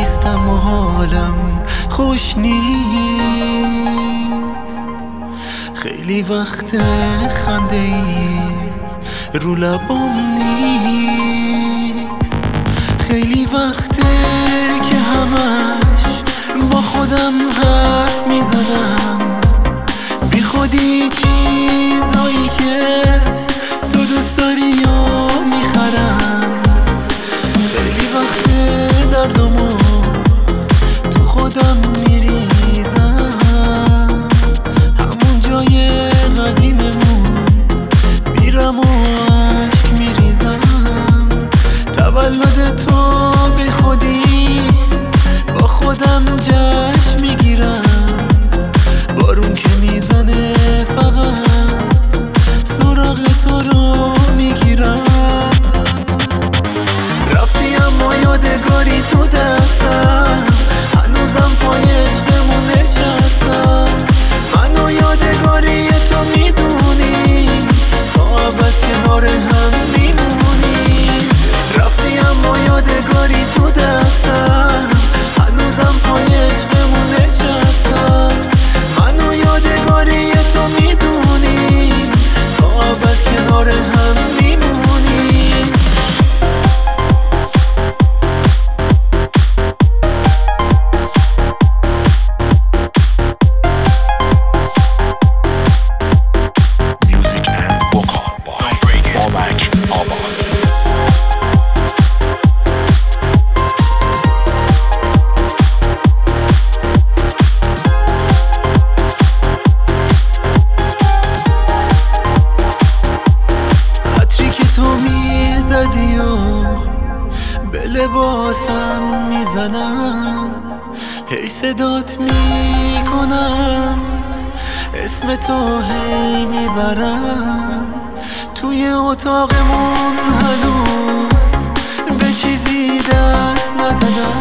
نیستم و حالم خوش نیست. خیلی وقت خنده ای رو لبام نیست. خیلی وقته که همش با خودم حرف میزنم، بی خودی چیزایی که تو دوست داری یا میخرم. خیلی وقته دردمو تو خودم میریزم، همون جای قدیممون میرم و عشق میریزم. تولد تو بی خودی با خودم جشن میگیرم، بارون که میزنه فقط سراغ تو رو میگیرم. رفتی اما یادگاری تو دستم، هنوزم پای عشقمون نشستم. منو یادگاری تو میدونی، تا ابد کنار هم میمونی. رفتی اما یادگاری تو دستم، هنوزم پای عشقمون نشستم. منو یادگاری تو میدونی، تا ابد کنار هم میمونی. میزدی و به لباسم میزنم، هی صدات میکنم، اسم تو هی میبرم. توی اتاقمون هنوز به چیزی دست نزدم،